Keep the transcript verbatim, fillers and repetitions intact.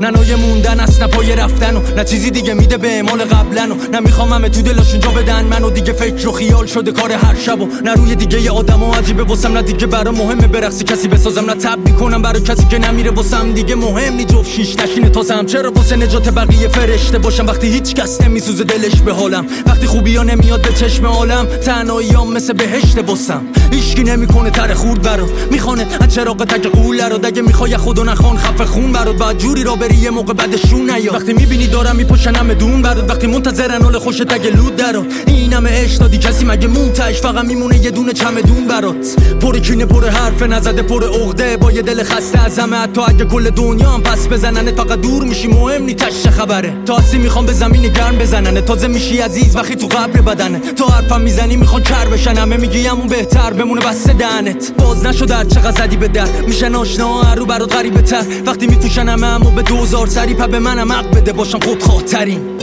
نه نوع موندن است نه پای رفتن و نه چیزی دیگه میده به اعمال قبلن و نه میخوام همه تو دلاشون جا بدن منو دیگه فکر و خیال شده کار هر شب و نه روی دیگه ی آدمو عجیبه واسم نه دیگه برا مهمه برقصی کسی بسازم نه تب میکنم برای کسی که نمیره واسم دیگه مهم نی جفت شیش نشینه تازم چرا واسه نجات بقیه فرشته باشم وقتی هیچ کس نمیسوزه دلش به حالم وقتی خوبیا نمیاد به چشم عالم تنهاییام مثل بهشت واسم هیچکی نمیکنه تره خورد برات میخونه از چراغ تک قول رو دیگه میخوای خودو نخوان خفه خون برات بعد جوری را بری یه موقع بعدشون نیا وقتی میبینی دارم میپشنم دون برات وقتی منتظرن حال خوش تگ لود درات این همه عشق دادی کسی مگه مونتاش فقط میمونه یه دونه چمدون برات پر کینه پر حرف نزده پر عقده با یه دل خسته از همه حتی اگه کل دنیا هم پس بزنن فقط دور میشی مهم نی تش خبره تا اصلی میخوام به زمین گرم بزنن تازه میشی عزیز وقتی تو قبر بدنه تا حرفم میزنی میخوان کر بشن همه میگی همون بهتر بمونه بسته دهنت باز نشو در چقدر زدی به در میشن آشنا هر رو برات غریبه تر وقتی میفوشن همه همو به دوزار سری پا به منم حق بده باشم خود خاطرین